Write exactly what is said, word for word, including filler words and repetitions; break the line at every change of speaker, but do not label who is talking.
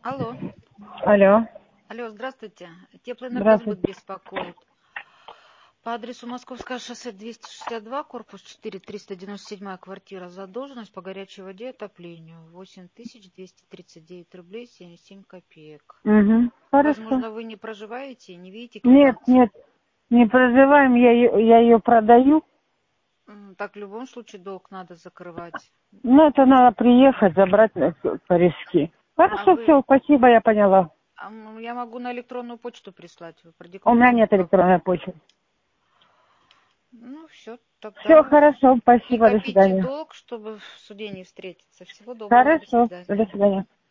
Алло.
Алло.
Алло, здравствуйте. Теплоэнергосбыт
Здравствуйте.
беспокоит. По адресу Московское шоссе двести шестьдесят два, корпус четыре, триста девяносто седьмая квартира. Задолженность по горячей воде и отоплению. восемь тысяч двести тридцать девять рублей семьдесят семь копеек.
Угу. Хорошо.
Возможно, вы не проживаете, не видите
Нет,
квитанции.
нет, не проживаем, я, ее- я ее продаю.
М, Так в любом случае долг надо закрывать.
Но это надо приехать, забрать на- корешки.
А
Хорошо,
вы...
все, спасибо, я поняла.
а, м, Я могу на электронную почту прислать. Вы
У меня
продиктуйте
нет
как.
электронной почты.
Ну, все,
Все
тогда
хорошо,
не
спасибо, до
копите
свидания.
долг, чтобы в суде не встретиться. Всего доброго, до
Хорошо,
свидания.
до свидания.